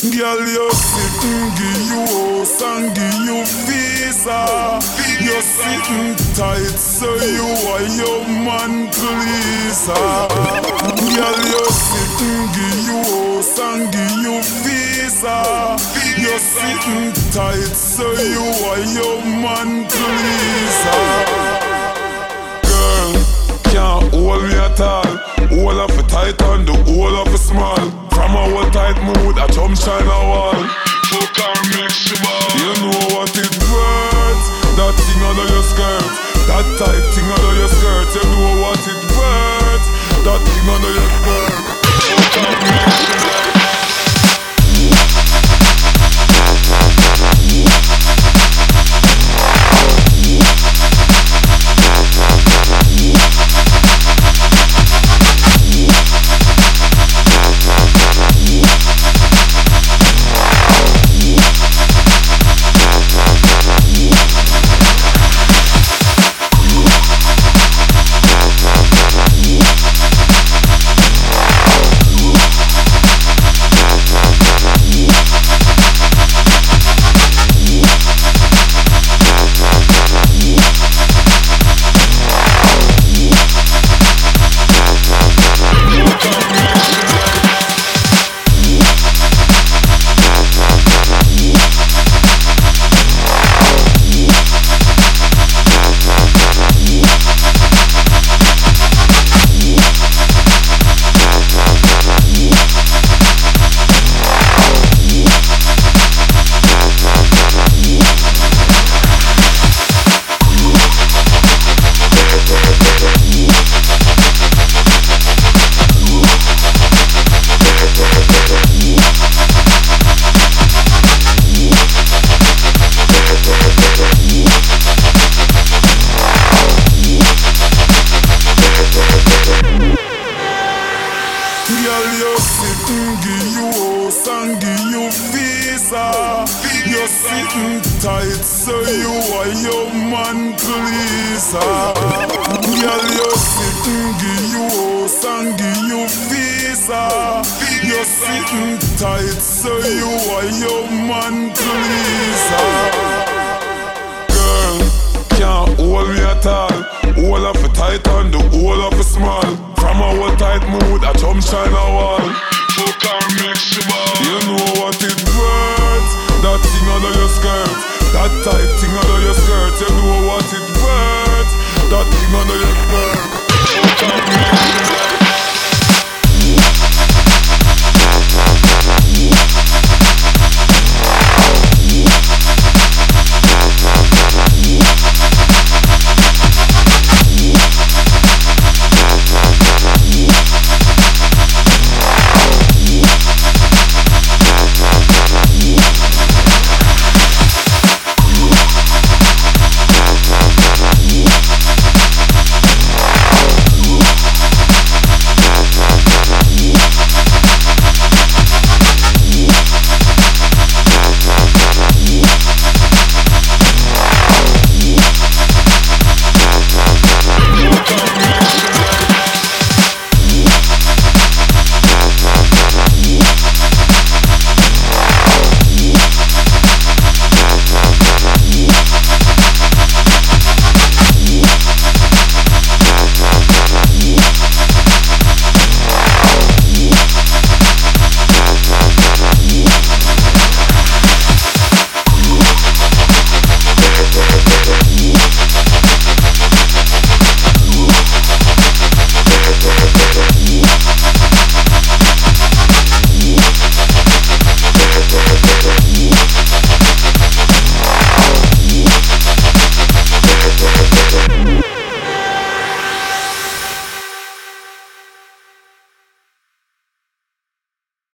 Girl, you sitting, give you house and give you visa. You're sitting tight, so you are your man pleaser. Girl, you sitting, give you house and give you visa. You're sitting tight, so you are your man pleaser. Girl, can't hold me at all. All of it tight and the whole of it small. From a whole tight mood, I jump shine a wall. Fuck and make she ball. You know what it worth. That thing under your skirt, that tight thing under your skirt. You know what it worth. That thing under your skirt. Fuck and make she ball. Girl, you sitting, give you house and give you visa. You're sitting tight, so you are your man pleaser. Girl, you sitting, give you house and give you visa. You're sitting tight, so you are your man pleaser. Girl, can't hold me at all. All of it tight and the whole of it small. From a whole tight mood, I jump shine a wall. Fuck and make she ball.